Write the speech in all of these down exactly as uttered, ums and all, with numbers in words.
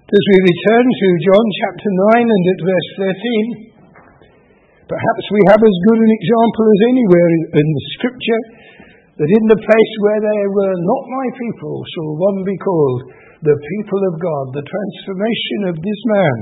As we return to John chapter nine and at verse thirteen, perhaps we have as good an example as anywhere in, in the scripture that in the place where they were not my people shall one be called the people of God. The transformation of this man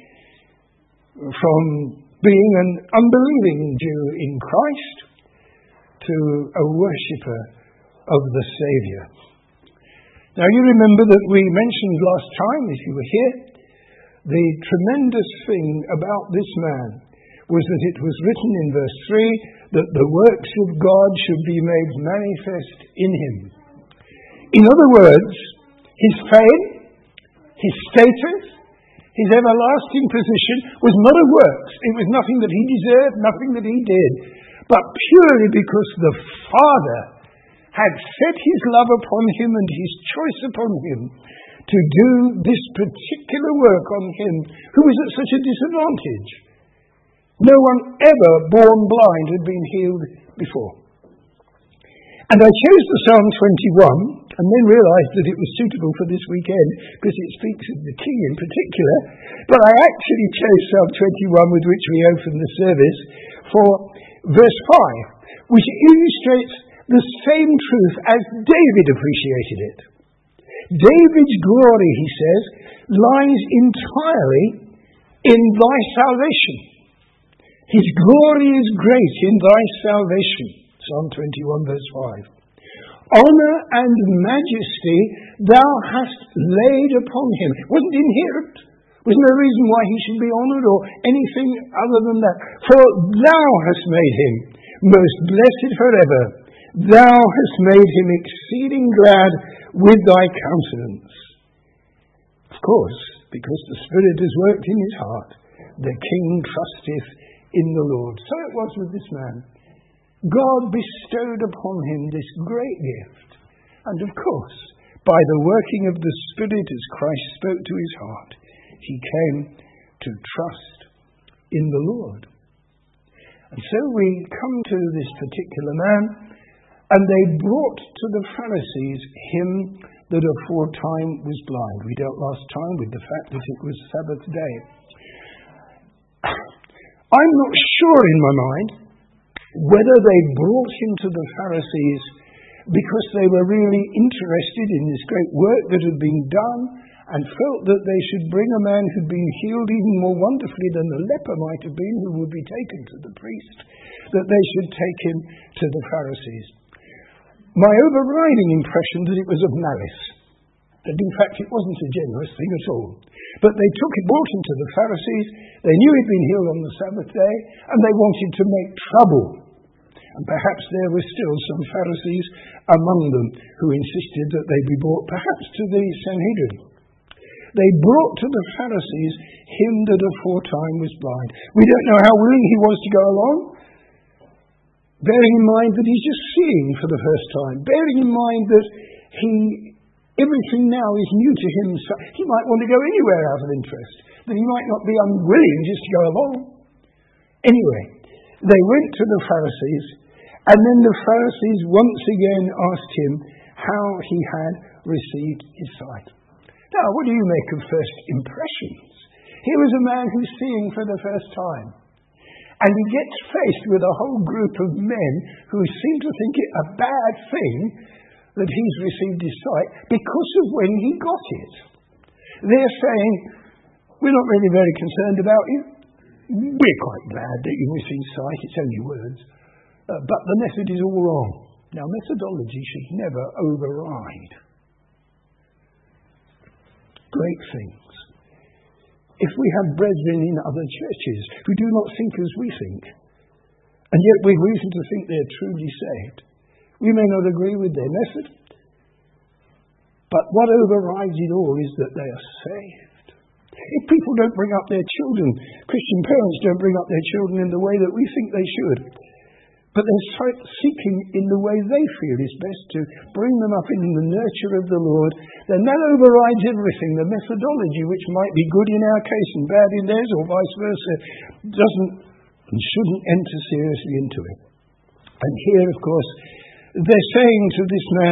from being an unbelieving Jew in Christ to a worshipper of the Saviour. Now you remember that we mentioned last time, if you were here, the tremendous thing about this man was that it was written in verse three that the works of God should be made manifest in him. In other words, his fame, his status, his everlasting position was not of works. It was nothing that he deserved, nothing that he did, but purely because the Father had set his love upon him and his choice upon him to do this particular work on him who was at such a disadvantage. No one ever born blind had been healed before. And I chose the Psalm twenty-one and then realised that it was suitable for this weekend because it speaks of the King in particular. But I actually chose Psalm twenty-one with which we open the service for verse five, which illustrates the same truth as David appreciated it. David's glory, he says, lies entirely in thy salvation. His glory is great in thy salvation. Psalm twenty-one verse five. Honour and majesty thou hast laid upon him. It wasn't inherent. There was no reason why he should be honoured or anything other than that. For thou hast made him most blessed forever. Thou hast made him exceeding glad with thy countenance. Of course, because the Spirit has worked in his heart, the King trusteth in the Lord. So it was with this man. God bestowed upon him this great gift. And of course, by the working of the Spirit as Christ spoke to his heart, he came to trust in the Lord. And so we come to this particular man, and they brought to the Pharisees him that aforetime was blind. We dealt last time with the fact that it was Sabbath day. I'm not sure in my mind whether they brought him to the Pharisees because they were really interested in this great work that had been done and felt that they should bring a man who'd been healed even more wonderfully than the leper might have been, who would be taken to the priest, that they should take him to the Pharisees. My overriding impression that it was of malice, that in fact it wasn't a generous thing at all. But they took it, brought him to the Pharisees, they knew he'd been healed on the Sabbath day, and they wanted to make trouble. And perhaps there were still some Pharisees among them who insisted that they be brought perhaps to the Sanhedrin. They brought to the Pharisees him that aforetime was blind. We don't know how willing he was to go along, bearing in mind that he's just seeing for the first time, bearing in mind that he, everything now is new to him, so he might want to go anywhere out of interest, that he might not be unwilling just to go along. Anyway, they went to the Pharisees, and then the Pharisees once again asked him how he had received his sight. Now, what do you make of first impressions? Here was a man who's seeing for the first time. And he gets faced with a whole group of men who seem to think it a bad thing that he's received his sight because of when he got it. They're saying, we're not really very concerned about you. We're quite glad that you received sight. It's only words. Uh, but the method is all wrong. Now, methodology should never override great things. If we have brethren in other churches who do not think as we think, and yet we've reason to think they're truly saved, we may not agree with their method, but what overrides it all is that they are saved. If people don't bring up their children, Christian parents don't bring up their children in the way that we think they should, but they're seeking in the way they feel is best to bring them up in the nurture of the Lord, then that overrides everything. The methodology, which might be good in our case and bad in theirs, or vice versa, doesn't and shouldn't enter seriously into it. And here, of course, they're saying to this man,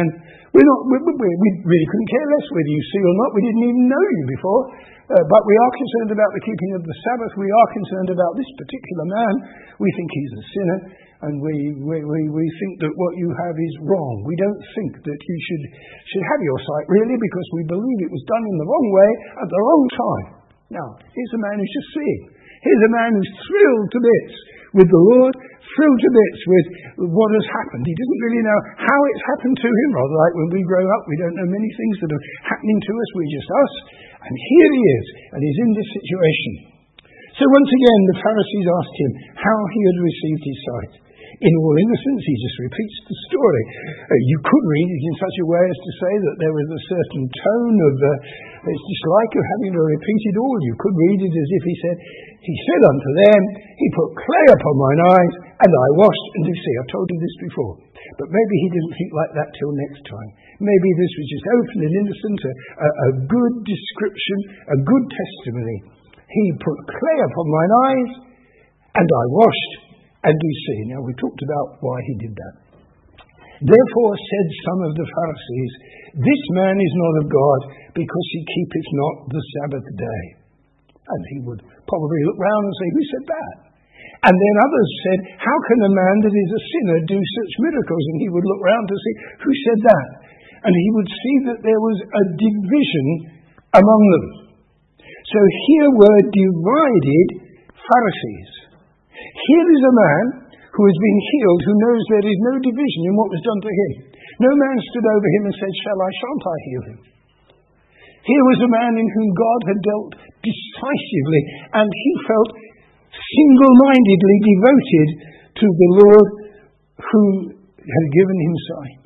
We're not, we, we, we really couldn't care less whether you see or not. We didn't even know you before. Uh, but we are concerned about the keeping of the Sabbath. We are concerned about this particular man. We think he's a sinner. And we, we, we, we think that what you have is wrong. We don't think that you should, should have your sight, really, because we believe it was done in the wrong way at the wrong time. Now, here's a man who's just seeing. Here's a man who's thrilled to bits with the Lord, thrilled to bits with what has happened. He doesn't really know how it's happened to him. Rather like when we grow up, we don't know many things that are happening to us. We're just us. And here he is, and he's in this situation. So once again, the Pharisees asked him how he had received his sight. In all innocence, he just repeats the story. Uh, you could read it in such a way as to say that there was a certain tone of uh, it's dislike of having to repeat it all. You could read it as if he said, he said unto them, he put clay upon mine eyes, and I washed and do see. I've told you this before. But maybe he didn't think like that till next time. Maybe this was just open and innocent, a, a, a good description, a good testimony. He put clay upon mine eyes, and I washed and do see. Now, we talked about why he did that. Therefore said some of the Pharisees, this man is not of God, because he keepeth not the Sabbath day. And he would probably look round and say, who said that? And then others said, how can a man that is a sinner do such miracles? And he would look round to see, who said that? And he would see that there was a division among them. So here were divided Pharisees. Here is a man who has been healed, who knows there is no division in what was done to him. No man stood over him and said, shall I, shan't I heal him? Here was a man in whom God had dealt decisively, and he felt single-mindedly devoted to the Lord who had given him sight.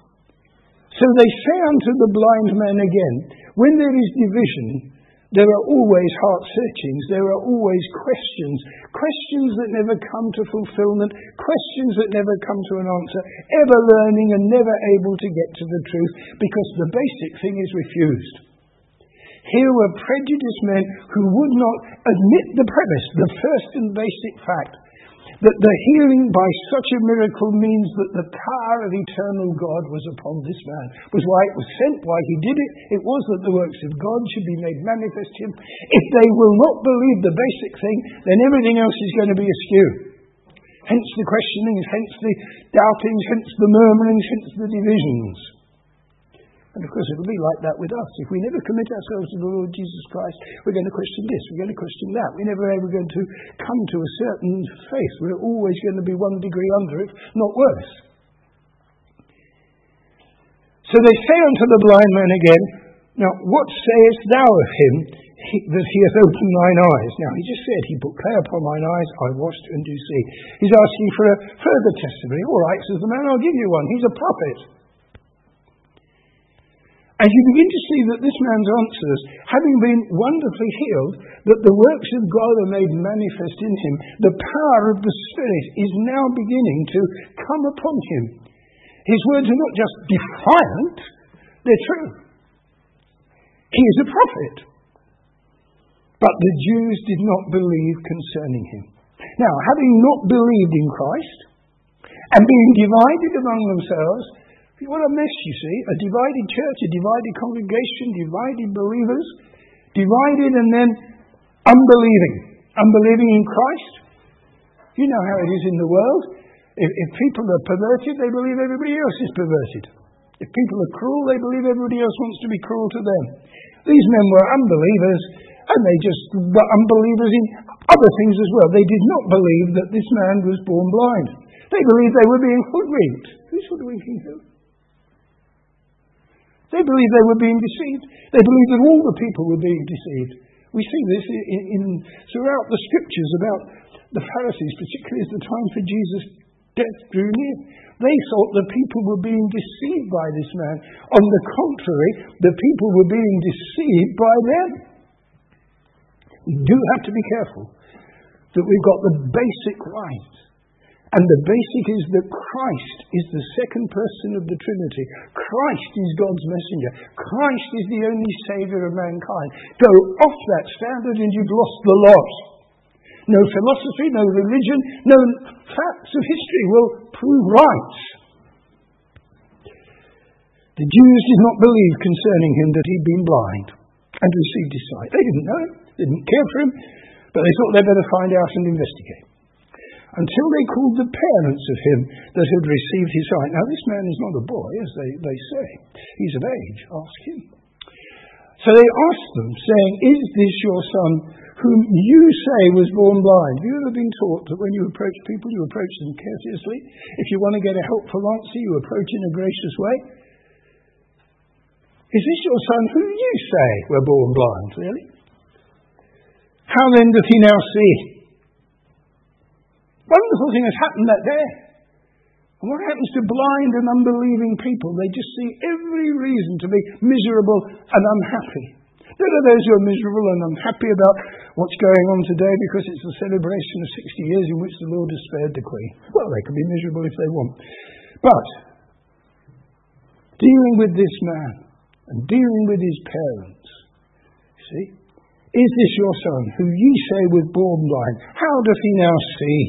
So they say unto the blind man again, when there is division, there are always heart searchings, there are always questions, questions that never come to fulfillment, questions that never come to an answer, ever learning and never able to get to the truth, because the basic thing is refused. Here were prejudiced men who would not admit the premise, the first and basic fact, that the healing by such a miracle means that the power of eternal God was upon this man, was why it was sent, why he did it. It was that the works of God should be made manifest to him. If they will not believe the basic thing, then everything else is going to be askew. Hence the questionings, hence the doubtings, hence the murmurings, hence the divisions. And of course, it'll be like that with us. If we never commit ourselves to the Lord Jesus Christ, we're going to question this, we're going to question that. We're never ever going to come to a certain faith. We're always going to be one degree under it, not worse. So they say unto the blind man again, now what sayest thou of him he, that he hath opened thine eyes? Now he just said, he put clay upon mine eyes, I washed and do see. He's asking for a further testimony. All right, says the man, I'll give you one. He's a prophet. And you begin to see that this man's answers, having been wonderfully healed, that the works of God are made manifest in him, the power of the Spirit is now beginning to come upon him. His words are not just defiant, they're true. He is a prophet. But the Jews did not believe concerning him. Now, having not believed in Christ, and being divided among themselves, what a mess, you see. A divided church, a divided congregation, divided believers, divided and then unbelieving. Unbelieving in Christ. You know how it is in the world. If, if people are perverted, they believe everybody else is perverted. If people are cruel, they believe everybody else wants to be cruel to them. These men were unbelievers, and they just were unbelievers in other things as well. They did not believe that this man was born blind. They believed they were being hoodwinked. Who's hoodwinking who? They believed they were being deceived. They believed that all the people were being deceived. We see this in, in throughout the scriptures about the Pharisees, particularly as the time for Jesus' death drew near. They thought the people were being deceived by this man. On the contrary, the people were being deceived by them. We do have to be careful that we've got the basic right. And the basic is that Christ is the second person of the Trinity. Christ is God's messenger. Christ is the only Saviour of mankind. Go off that standard and you've lost the lot. No philosophy, no religion, no facts of history will prove right. The Jews did not believe concerning him that he'd been blind and received his sight. They didn't know him, didn't care for him, but they thought they'd better find out and investigate. Until they called the parents of him that had received his sight. Now this man is not a boy, as they, they say. He's of age. Ask him. So they asked them, saying, is this your son whom you say was born blind? Have you ever been taught that when you approach people, you approach them courteously? If you want to get a helpful answer, you approach in a gracious way? Is this your son whom you say were born blind? Really? How then doth he now see? Wonderful thing has happened that day. And what happens to blind and unbelieving people? They just see every reason to be miserable and unhappy. There are those who are miserable and unhappy about what's going on today because it's a celebration of sixty years in which the Lord has spared the Queen. Well, they can be miserable if they want. But dealing with this man and dealing with his parents, see, is this your son who ye say was born blind? How doth he now see?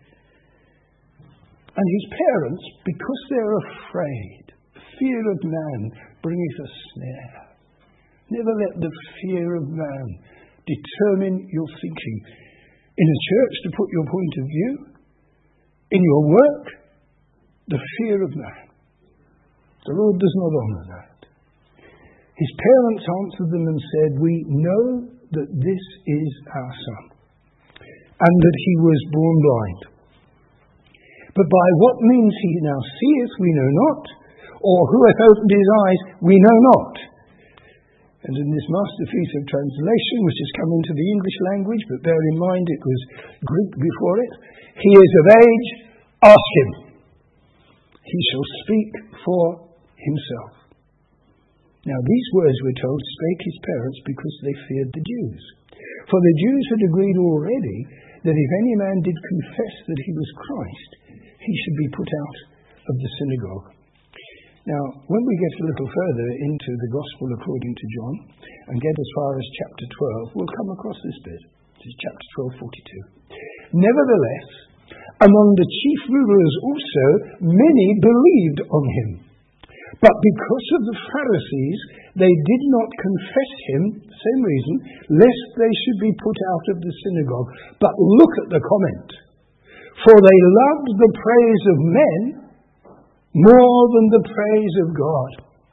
And his parents, because they're afraid, fear of man bringeth a snare. Never let the fear of man determine your thinking. In a church, to put your point of view. In your work, the fear of man. The Lord does not honour that. His parents answered them and said, we know that this is our son, and that he was born blind. But by what means he now seeth, we know not, or who hath opened his eyes, we know not. And in this masterpiece of translation, which has come into the English language, but bear in mind it was Greek before it, he is of age, ask him. He shall speak for himself. Now these words, we're told, spake his parents because they feared the Jews. For the Jews had agreed already that if any man did confess that he was Christ, he should be put out of the synagogue. Now, when we get a little further into the Gospel according to John and get as far as chapter twelve, we'll come across this bit. This is chapter twelve, forty-two. Nevertheless, among the chief rulers also, many believed on him. But because of the Pharisees, they did not confess him, same reason, lest they should be put out of the synagogue. But look at the comment. For they loved the praise of men more than the praise of God.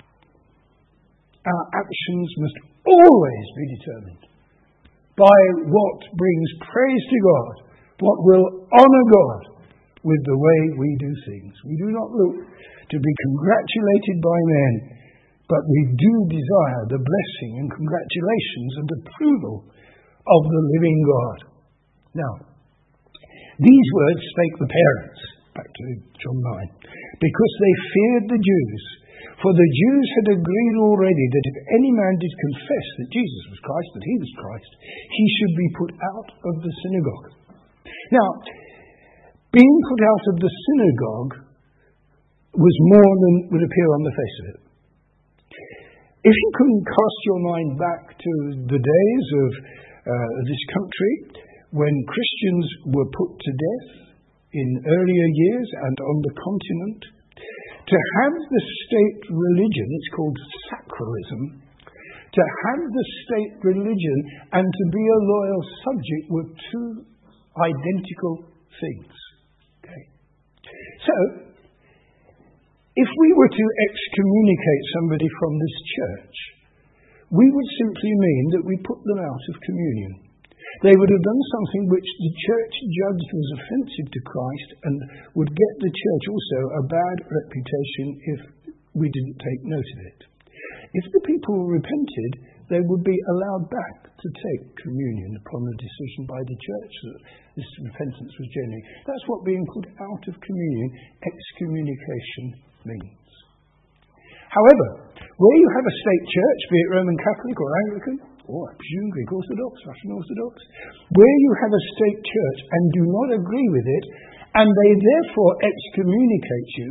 Our actions must always be determined by what brings praise to God, what will honour God with the way we do things. We do not look to be congratulated by men, but we do desire the blessing and congratulations and approval of the living God. Now, these words spake the parents, back to John nine, because they feared the Jews. For the Jews had agreed already that if any man did confess that Jesus was Christ, that he was Christ, he should be put out of the synagogue. Now, being put out of the synagogue was more than would appear on the face of it. If you can cast your mind back to the days of uh, this country, when Christians were put to death in earlier years and on the continent, to have the state religion, it's called sacralism, to have the state religion and to be a loyal subject were two identical things. Okay. So, if we were to excommunicate somebody from this church, we would simply mean that we put them out of communion. They would have done something which the church judged was offensive to Christ and would get the church also a bad reputation if we didn't take note of it. If the people repented, they would be allowed back to take communion upon a decision by the church that this repentance was genuine. That's what being put out of communion, excommunication, means. However, where you have a state church, be it Roman Catholic or Anglican, or I presume Greek Orthodox, Russian Orthodox, where you have a state church and do not agree with it, and they therefore excommunicate you,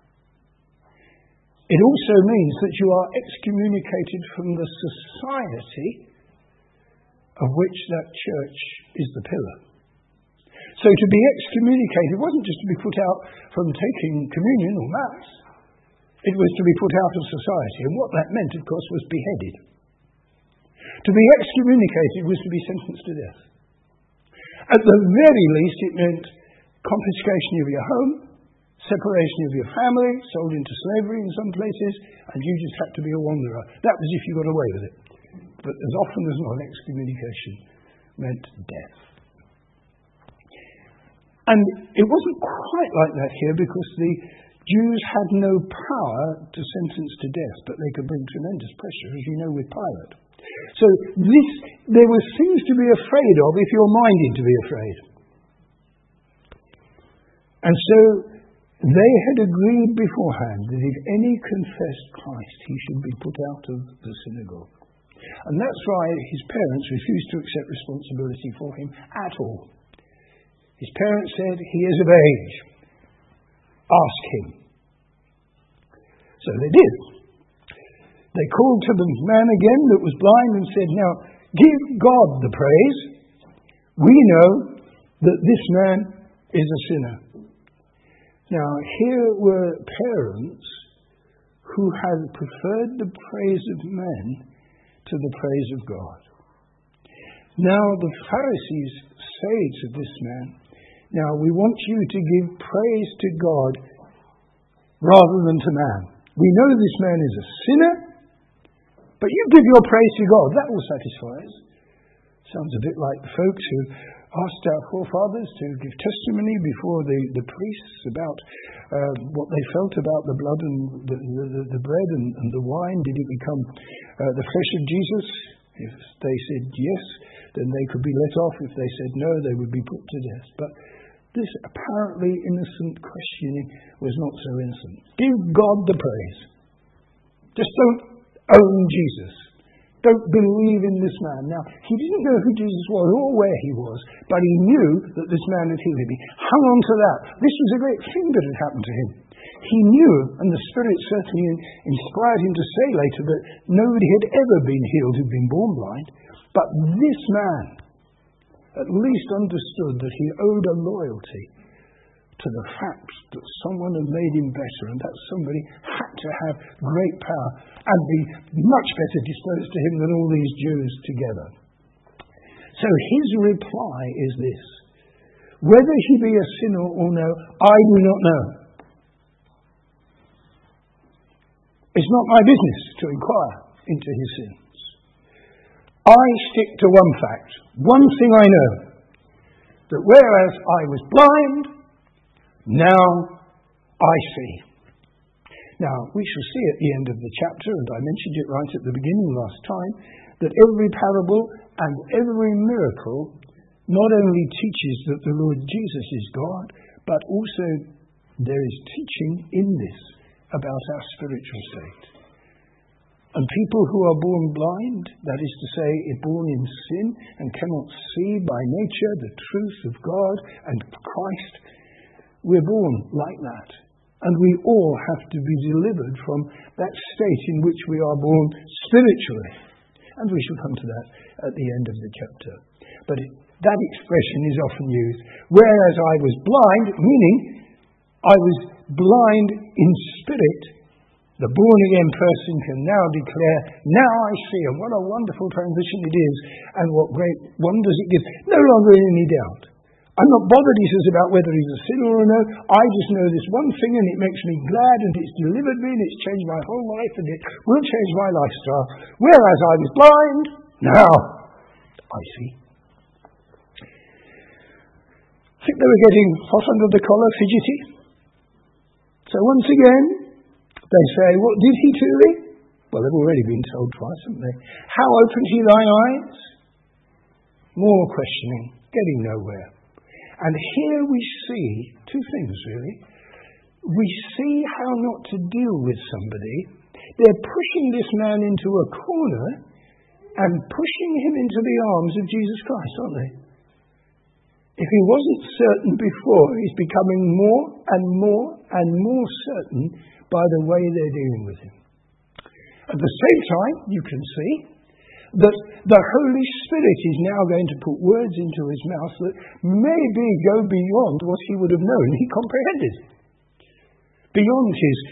it also means that you are excommunicated from the society of which that church is the pillar. So to be excommunicated wasn't just to be put out from taking communion or Mass. It was to be put out of society, and what that meant, of course, was beheaded. To be excommunicated was to be sentenced to death. At the very least, it meant confiscation of your home, separation of your family, sold into slavery in some places, and you just had to be a wanderer. That was if you got away with it. But as often as not, excommunication meant death. And it wasn't quite like that here, because the Jews had no power to sentence to death, but they could bring tremendous pressure, as you know, with Pilate. So this, there were things to be afraid of if you're minded to be afraid. And so they had agreed beforehand that if any confessed Christ, he should be put out of the synagogue. And that's why his parents refused to accept responsibility for him at all. His parents said, he is of age. Ask him. So they did. They called to the man again that was blind and said, now, give God the praise. We know that this man is a sinner. Now, here were parents who had preferred the praise of men to the praise of God. Now, the Pharisees say to this man, now, we want you to give praise to God rather than to man. We know this man is a sinner, but you give your praise to God. That will satisfy us. Sounds a bit like the folks who asked our forefathers to give testimony before the, the priests about uh, what they felt about the blood and the, the, the bread and, and the wine. Did it become uh, the flesh of Jesus? If they said yes, then they could be let off. If they said no, they would be put to death. But this apparently innocent questioning was not so innocent. Give God the praise. Just don't own Jesus. Don't believe in this man. Now, he didn't know who Jesus was or where he was, but he knew that this man had healed him. He hung on to that. This was a great thing that had happened to him. He knew, and the Spirit certainly inspired him to say later, that nobody had ever been healed who'd been born blind. But this man at least understood that he owed a loyalty to the fact that someone had made him better, and that somebody had to have great power and be much better disposed to him than all these Jews together. So his reply is this: whether he be a sinner or no, I do not know. It's not my business to inquire into his sins. I stick to one fact, one thing I know, that whereas I was blind, now I see. Now, we shall see at the end of the chapter, and I mentioned it right at the beginning last time, that every parable and every miracle not only teaches that the Lord Jesus is God, but also there is teaching in this about our spiritual state. And people who are born blind, that is to say, born in sin and cannot see by nature the truth of God and Christ, we're born like that. And we all have to be delivered from that state in which we are born spiritually. And we shall come to that at the end of the chapter. But it, that expression is often used, whereas I was blind, meaning I was blind in spirit. The born-again person can now declare, now I see, and what a wonderful transition it is, and what great wonders it gives. No longer in any doubt. I'm not bothered, he says, about whether he's a sinner or no. I just know this one thing, and it makes me glad, and it's delivered me, and it's changed my whole life, and it will change my lifestyle. Whereas I was blind, now I see. I think they were getting hot under the collar, fidgety. So once again, they say, what did he to thee? Well, they've already been told twice, haven't they? How opened he thine eyes? More questioning, getting nowhere. And here we see two things, really. We see how not to deal with somebody. They're pushing this man into a corner and pushing him into the arms of Jesus Christ, aren't they? If he wasn't certain before, he's becoming more and more and more certain by the way they're dealing with him. At the same time, you can see that the Holy Spirit is now going to put words into his mouth that maybe go beyond what he would have known he comprehended. Beyond his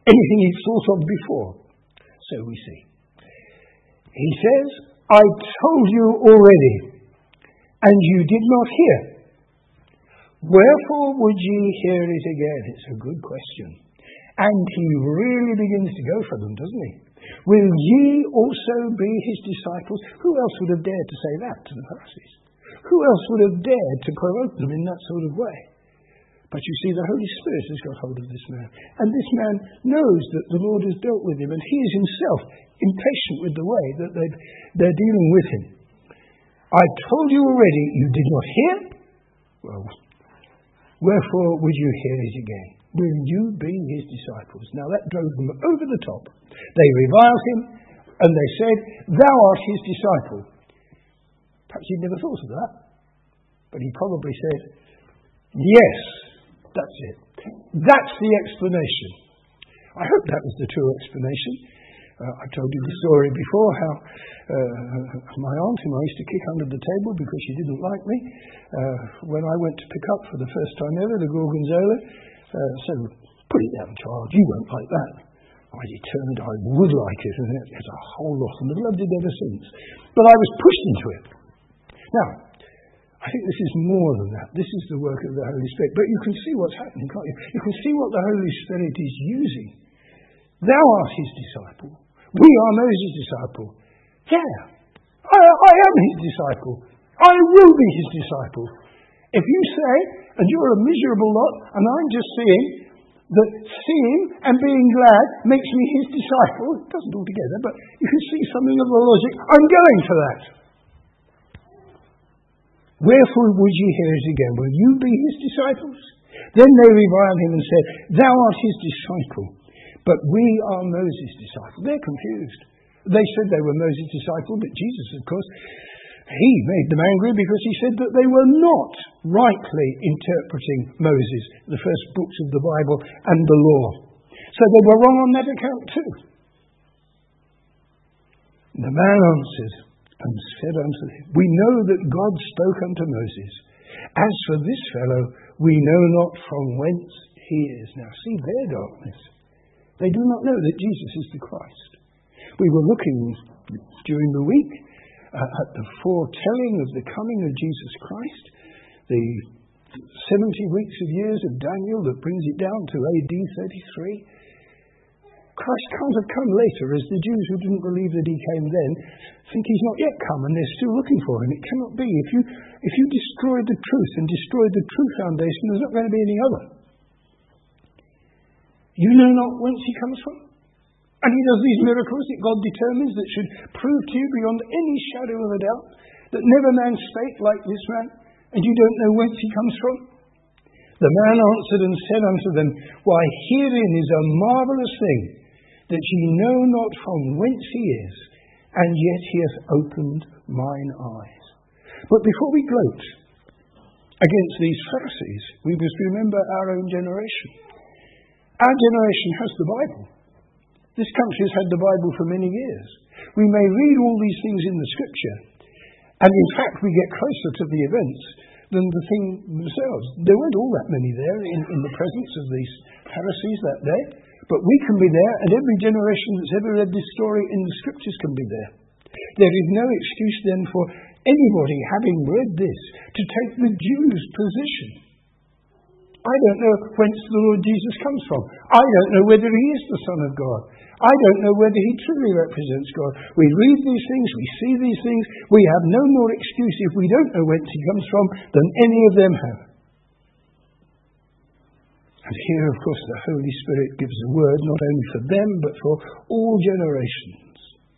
anything he'd thought of before. So we see. He says, I told you already, and you did not hear. Wherefore would ye hear it again? It's a good question. And he really begins to go for them, doesn't he? Will ye also be his disciples? Who else would have dared to say that to the Pharisees? Who else would have dared to provoke them in that sort of way? But you see, the Holy Spirit has got hold of this man. And this man knows that the Lord has dealt with him, and he is himself impatient with the way that they're dealing with him. I told you already, you did not hear? Well, wherefore would you hear it again? Will you be his disciples? Now that drove them over the top. They reviled him, and they said, thou art his disciple. Perhaps he'd never thought of that. But he probably said, yes, that's it. That's the explanation. I hope that was the true explanation. Uh, I told you the story before, how uh, my aunt, whom I used to kick under the table because she didn't like me, uh, when I went to pick up for the first time ever the Gorgonzola, uh, said, put it down, child, you won't like that. I determined I would like it, and there's a whole lot, and I've loved it ever since. But I was pushed into it. Now, I think this is more than that. This is the work of the Holy Spirit. But you can see what's happening, can't you? You can see what the Holy Spirit is using. Thou art his disciple. We are Moses' disciple. Yeah, I, I am his disciple. I will be his disciple. If you say, and you're a miserable lot, and I'm just seeing that seeing and being glad makes me his disciple, it doesn't altogether, but you can see something of the logic. I'm going for that. Wherefore would ye hear it again? Will you be his disciples? Then they reviled him and said, thou art his disciple, but we are Moses' disciples. They're confused. They said they were Moses' disciples, but Jesus, of course, he made them angry because he said that they were not rightly interpreting Moses, the first books of the Bible, and the law. So they were wrong on that account too. The man answered and said unto them, we know that God spoke unto Moses. As for this fellow, we know not from whence he is. Now see their darkness. They do not know that Jesus is the Christ. We were looking during the week uh, at the foretelling of the coming of Jesus Christ, the seventy weeks of years of Daniel that brings it down to A D thirty-three. Christ can't have come later, as the Jews who didn't believe that he came then think he's not yet come and they're still looking for him. It cannot be. If you if you destroy the truth and destroy the true foundation, there's not going to be any other. You know not whence he comes from. And he does these miracles that God determines that should prove to you beyond any shadow of a doubt that never man spake like this man, and you don't know whence he comes from. The man answered and said unto them, why, herein is a marvellous thing, that ye know not from whence he is, and yet he hath opened mine eyes. But before we gloat against these Pharisees, we must remember our own generation. Our generation has the Bible. This country has had the Bible for many years. We may read all these things in the Scripture, and in fact we get closer to the events than the thing themselves. There weren't all that many there in, in the presence of these Pharisees that day, but we can be there, and every generation that's ever read this story in the Scriptures can be there. There is no excuse then for anybody having read this to take the Jews' position. I don't know whence the Lord Jesus comes from. I don't know whether he is the Son of God. I don't know whether he truly represents God. We read these things, we see these things. We have no more excuse if we don't know whence he comes from than any of them have. And here, of course, the Holy Spirit gives a word not only for them, but for all generations.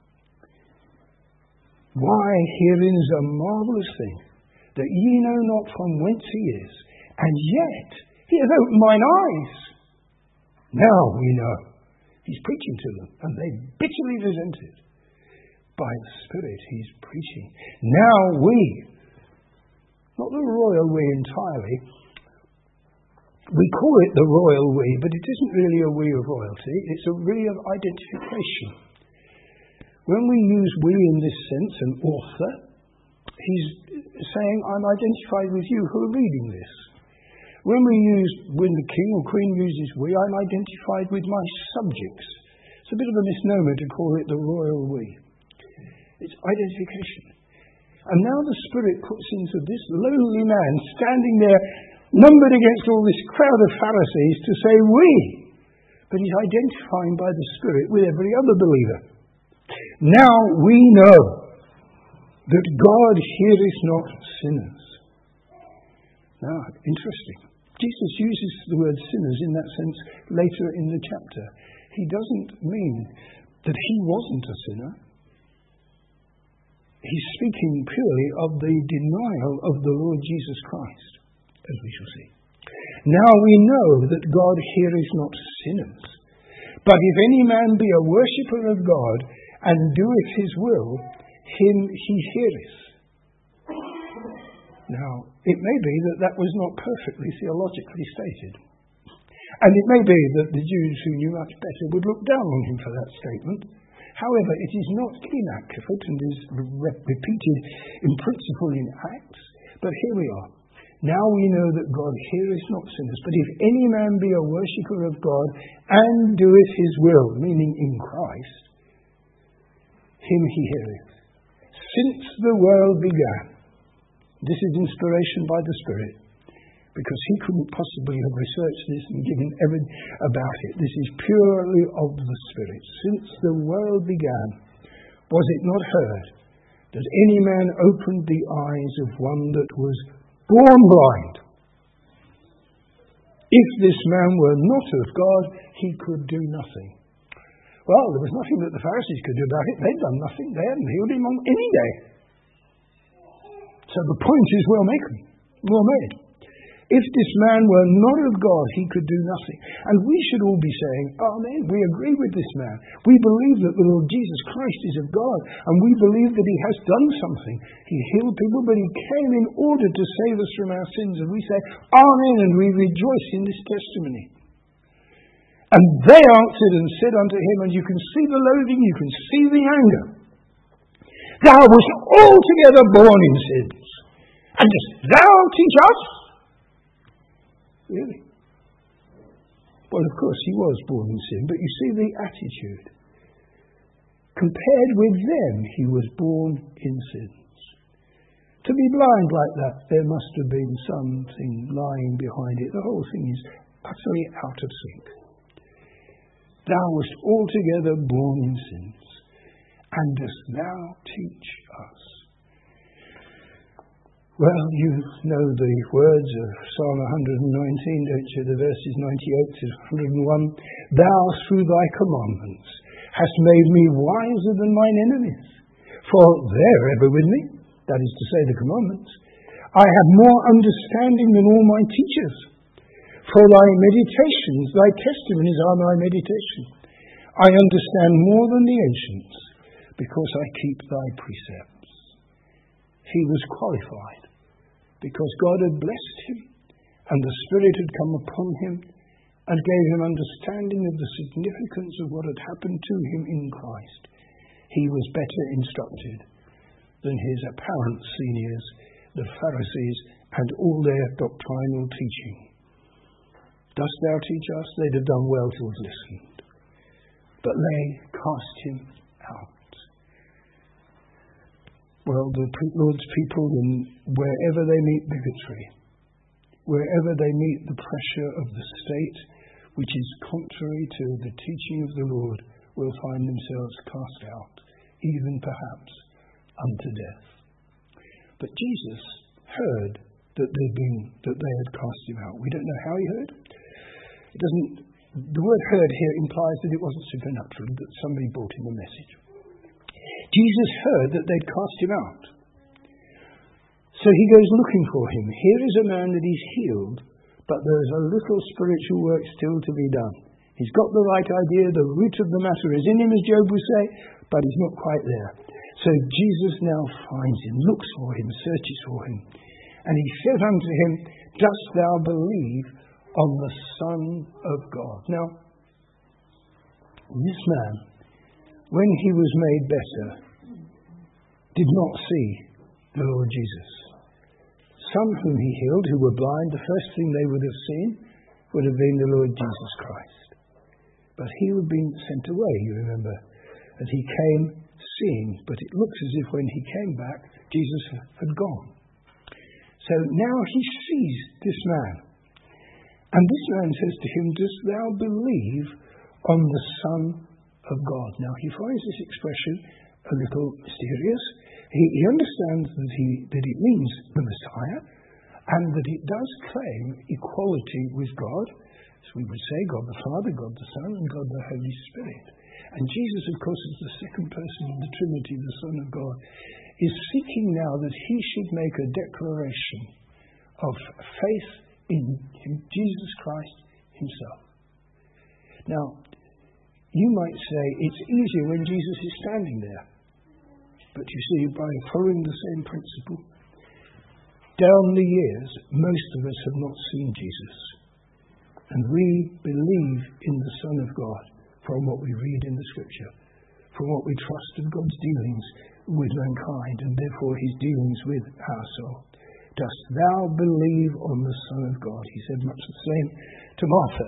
Why, herein is a marvellous thing, that ye know not from whence he is, and yet he hath opened mine eyes. Now we know. He's preaching to them, and they bitterly resent it. By the Spirit, he's preaching. Now we, not the royal we entirely, we call it the royal we, but it isn't really a we of royalty. It's a we of identification. When we use we in this sense, an author, he's saying, I'm identified with you who are reading this. When we use, when the king or queen uses we, I'm identified with my subjects. It's a bit of a misnomer to call it the royal we. It's identification. And now the Spirit puts into this lowly man standing there, numbered against all this crowd of Pharisees, to say we. But he's identifying by the Spirit with every other believer. Now we know that God heareth not sinners. Now, interesting. Jesus uses the word sinners in that sense later in the chapter. He doesn't mean that he wasn't a sinner. He's speaking purely of the denial of the Lord Jesus Christ, as we shall see. Now we know that God heareth not sinners. But if any man be a worshipper of God, and doeth his will, him he heareth. Now, it may be that that was not perfectly theologically stated. And it may be that the Jews who knew much better would look down on him for that statement. However, it is not inaccurate and is re- repeated in principle in Acts. But here we are. Now we know that God heareth not sinners. But if any man be a worshipper of God and doeth his will, meaning in Christ, him he heareth. Since the world began. This is inspiration by the Spirit, because he couldn't possibly have researched this and given evidence about it. This is purely of the Spirit. Since the world began, was it not heard that any man opened the eyes of one that was born blind? If this man were not of God, he could do nothing. Well, there was nothing that the Pharisees could do about it. They'd done nothing. They hadn't healed him on any day. So the point is well made. Well made. If this man were not of God, he could do nothing. And we should all be saying, Amen, we agree with this man. We believe that the Lord Jesus Christ is of God. And we believe that he has done something. He healed people, but he came in order to save us from our sins. And we say, Amen, and we rejoice in this testimony. And they answered and said unto him, and you can see the loathing, you can see the anger. Thou wast altogether born in sins, and dost thou teach us? Really? Well, of course, he was born in sin, but you see the attitude. Compared with them, he was born in sins. To be blind like that, there must have been something lying behind it. The whole thing is utterly out of sync. Thou wast altogether born in sins, and dost thou teach us? Well, you know the words of Psalm one nineteen, don't you? The verses ninety-eight to one oh one. Thou, through thy commandments, hast made me wiser than mine enemies. For they're ever with me, that is to say, the commandments. I have more understanding than all my teachers. For thy meditations, thy testimonies are my meditation. I understand more than the ancients, because I keep thy precepts. He was qualified, because God had blessed him, and the Spirit had come upon him, and gave him understanding of the significance of what had happened to him in Christ. He was better instructed than his apparent seniors, the Pharisees, and all their doctrinal teaching. Dost thou teach us? They'd have done well to have listened. But they cast him out. Well, the Lord's people, wherever they meet bigotry, wherever they meet the pressure of the state, which is contrary to the teaching of the Lord, will find themselves cast out, even perhaps unto death. But Jesus heard that they'd been, that they had cast him out. We don't know how he heard. It doesn't. The word heard here implies that it wasn't supernatural, that somebody brought him a message. Jesus heard that they'd cast him out. So he goes looking for him. Here is a man that he's healed, but there's a little spiritual work still to be done. He's got the right idea, the root of the matter is in him, as Job would say, but he's not quite there. So Jesus now finds him, looks for him, searches for him. And he said unto him, Dost thou believe on the Son of God? Now, this man, when he was made better, did not see the Lord Jesus. some whom he healed who were blind, the first thing they would have seen would have been the Lord Jesus Christ. But he had been sent away, you remember, and he came seeing, but it looks as if when he came back, Jesus had gone. So now he sees this man. And this man says to him, "Dost thou believe on the Son of God?" Now he finds this expression a little mysterious. He, he understands that, he, that it means the Messiah, and that it does claim equality with God. So we would say God the Father, God the Son, and God the Holy Spirit. And Jesus, of course, is the second person of the Trinity, the Son of God, is seeking now that he should make a declaration of faith in Jesus Christ himself. Now, you might say it's easier when Jesus is standing there. But you see, by following the same principle, down the years, most of us have not seen Jesus. And we believe in the Son of God from what we read in the Scripture, from what we trust of God's dealings with mankind, and therefore his dealings with our soul. Dost thou believe on the Son of God? He said much the same to Martha.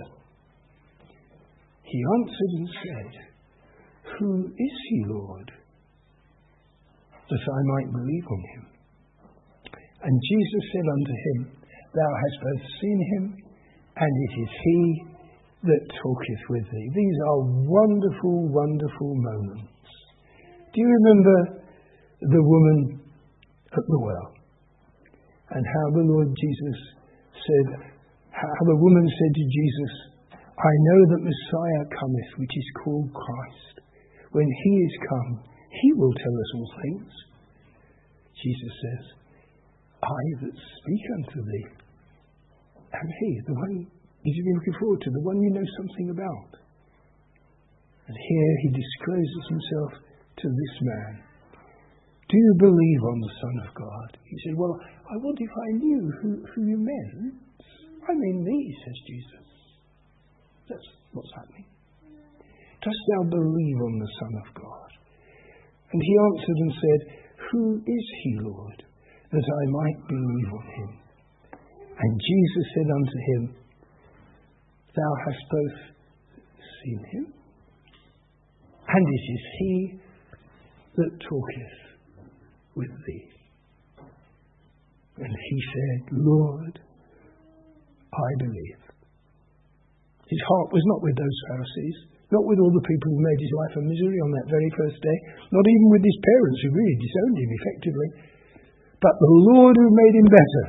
He answered and said, "Who is he, Lord, that I might believe on him?" And Jesus said unto him, "Thou hast both seen him, and it is he that talketh with thee." These are wonderful, wonderful moments. Do you remember the woman at the well? And how the Lord Jesus said, how the woman said to Jesus, "I know that Messiah cometh, which is called Christ. When he is come, he will tell us all things." Jesus says, "I that speak unto thee am he," the one you've been looking forward to, the one you know something about. And here he discloses himself to this man. "Do you believe on the Son of God?" He said, "Well, I would if I knew who, who you meant." "I mean me," says Jesus. That's what's happening. "Dost thou believe on the Son of God?" And he answered and said, "Who is he, Lord, that I might believe on him?" And Jesus said unto him, "Thou hast both seen him, and it is he that talketh with thee." And he said, "Lord, I believe." His heart was not with those Pharisees, not with all the people who made his life a misery on that very first day, not even with his parents who really disowned him effectively, but the Lord who made him better.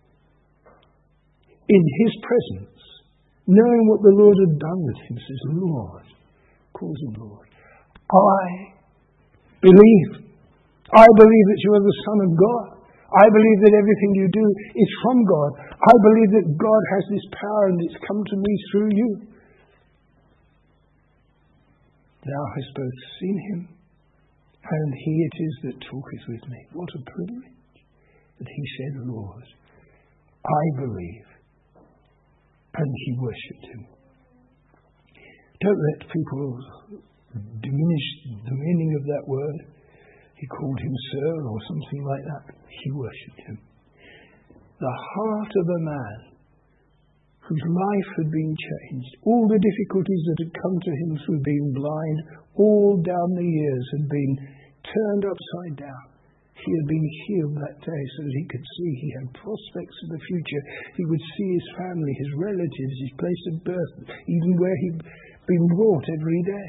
In his presence, knowing what the Lord had done with him, says, "Lord," calls him Lord, "I believe. I believe that you are the Son of God. I believe that everything you do is from God. I believe that God has this power and it's come to me through you. Thou hast both seen him, and he it is that talketh with me." What a privilege that he said, "Lord, I believe." And he worshipped him. Don't let people diminish the meaning of that word. He called him sir or something like that. He worshipped him. The heart of a man whose life had been changed, all the difficulties that had come to him through being blind, all down the years had been turned upside down. He had been healed that day so that he could see. He had prospects of the future. He would see his family, his relatives, his place of birth, even where he'd been brought every day.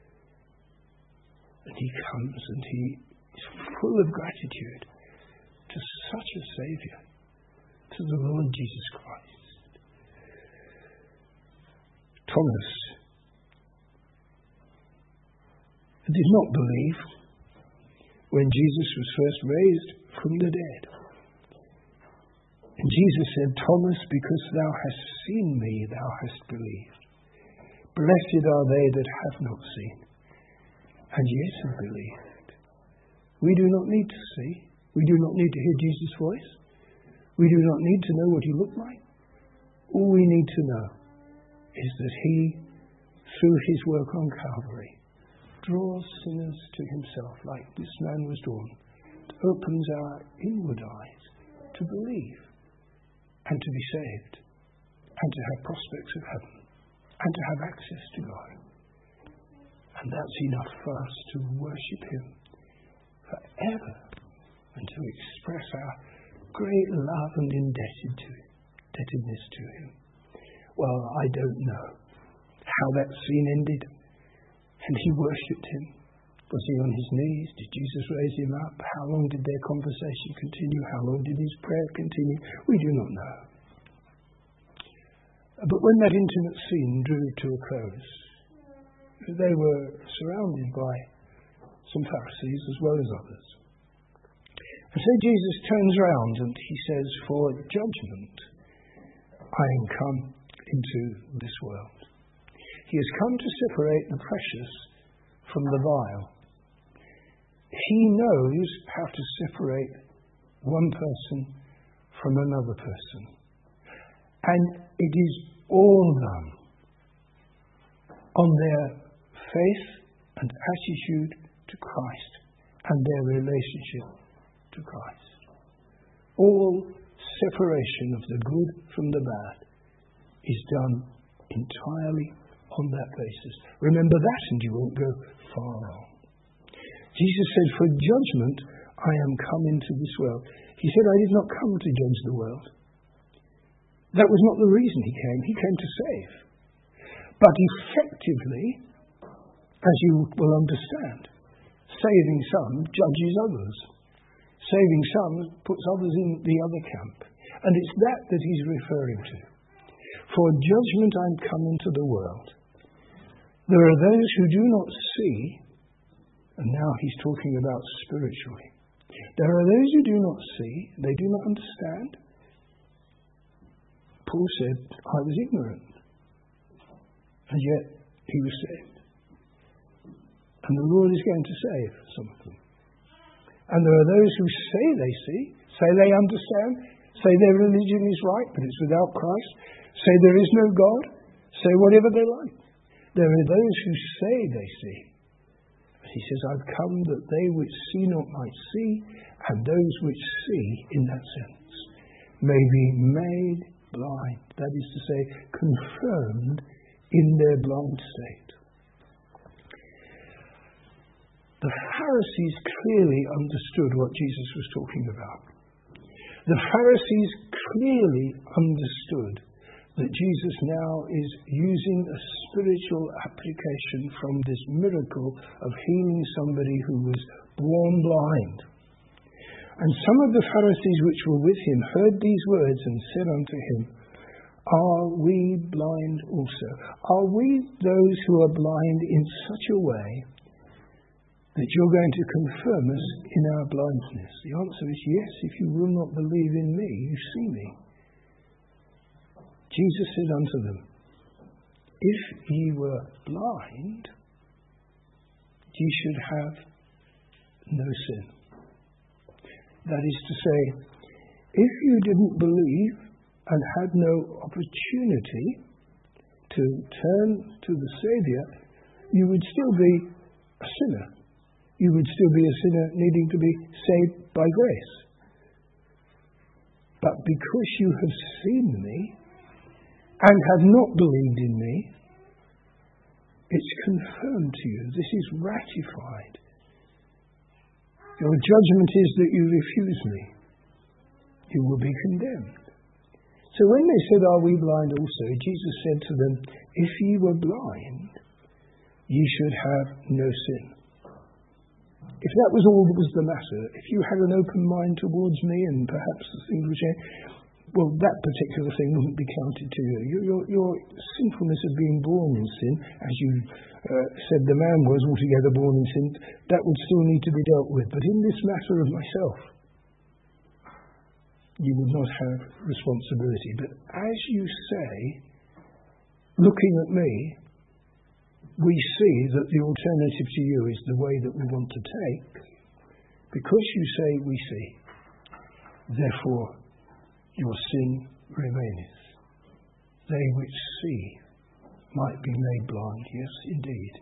And he comes and he is full of gratitude to such a Saviour, to the Lord Jesus Christ. Thomas did not believe when Jesus was first raised from the dead. And Jesus said, "Thomas, because thou hast seen me, thou hast believed. Blessed are they that have not seen, and yet have believed." We do not need to see. We do not need to hear Jesus' voice. We do not need to know what he looked like. All we need to know is that he, through his work on Calvary, draws sinners to himself like this man was drawn. It opens our inward eyes to believe and to be saved and to have prospects of heaven and to have access to God. And that's enough for us to worship him forever and to express our great love and indebted to, indebtedness to him. Well, I don't know how that scene ended. And he worshipped him. Was he on his knees? Did Jesus raise him up? How long did their conversation continue? How long did his prayer continue? We do not know. But when that intimate scene drew to a close, they were surrounded by some Pharisees as well as others. And so Jesus turns around and he says, for judgment I am come into this world. He has come to separate the precious from the vile. He knows how to separate one person from another person. And it is all done on their faith and attitude to Christ and their relationship to Christ. All separation of the good from the bad is done entirely on that basis. Remember that and you won't go far wrong. Jesus said, for judgment I am come into this world. He said, I did not come to judge the world. That was not the reason he came. He came to save. But effectively, as you will understand, saving some judges others. Saving some puts others in the other camp. And it's that that he's referring to. For judgment I am come into the world. There are those who do not see, and now he's talking about spiritually. There are those who do not see, they do not understand. Paul said, I was ignorant, and yet he was saved. And the Lord is going to save some of them. And there are those who say they see, say they understand, say their religion is right, but it's without Christ, say there is no God, say whatever they like. There are those who say they see. But he says, I've come that they which see not might see, and those which see, in that sense, may be made blind. That is to say, confirmed in their blind state. The Pharisees clearly understood what Jesus was talking about. The Pharisees clearly understood that Jesus now is using a spiritual application from this miracle of healing somebody who was born blind. And some of the Pharisees which were with him heard these words and said unto him, are we blind also? Are we those who are blind in such a way that you're going to confirm us in our blindness? The answer is yes. If you will not believe in me, you see me. Jesus said unto them, if ye were blind, ye should have no sin. That is to say, if you didn't believe and had no opportunity to turn to the Saviour, you would still be a sinner. You would still be a sinner needing to be saved by grace. But because you have seen me and have not believed in me, it's confirmed to you. This is ratified. Your judgment is that you refuse me. You will be condemned. So when they said, are we blind also? Jesus said to them, if ye were blind, ye should have no sin. If that was all that was the matter, if you had an open mind towards me and perhaps the things would change, well, that particular thing wouldn't be counted to you. Your, your, your sinfulness of being born in sin, as you uh, said the man was altogether born in sin, that would still need to be dealt with. But in this matter of myself, you would not have responsibility. But as you say, looking at me, we see that the alternative to you is the way that we want to take. Because you say we see, therefore your sin remaineth. They which see might be made blind. Yes, indeed.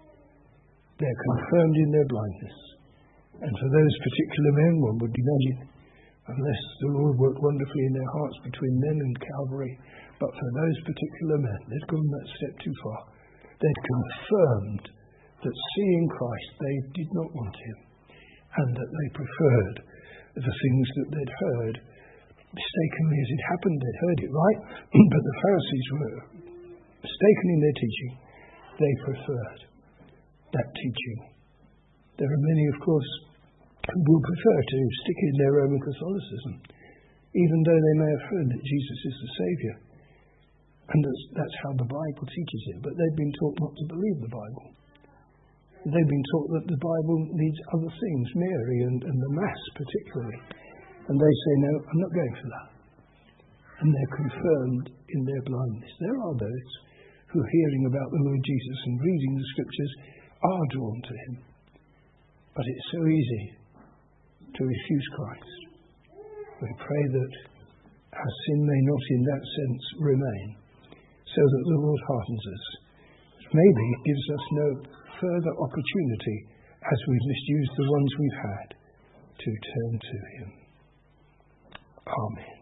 They're confirmed in their blindness. And for those particular men, one would imagine, unless the Lord worked wonderfully in their hearts between then and Calvary. But for those particular men, they'd gone that step too far. They'd confirmed that seeing Christ, they did not want him, and that they preferred the things that they'd heard. Mistakenly as it happened, they'd heard it right, but the Pharisees were mistaken in their teaching. They preferred that teaching. There are many, of course, who will prefer to stick in their Roman Catholicism, even though they may have heard that Jesus is the Saviour. And that's, that's how the Bible teaches it. But they've been taught not to believe the Bible. They've been taught that the Bible needs other things, Mary and, and the Mass particularly. And they say, no, I'm not going for that. And they're confirmed in their blindness. There are those who, hearing about the Lord Jesus and reading the Scriptures, are drawn to him. But it's so easy to refuse Christ. We pray that our sin may not in that sense remain, so that the Lord hardens us. Maybe it gives us no further opportunity, as we've misused the ones we've had, to turn to him. Amen.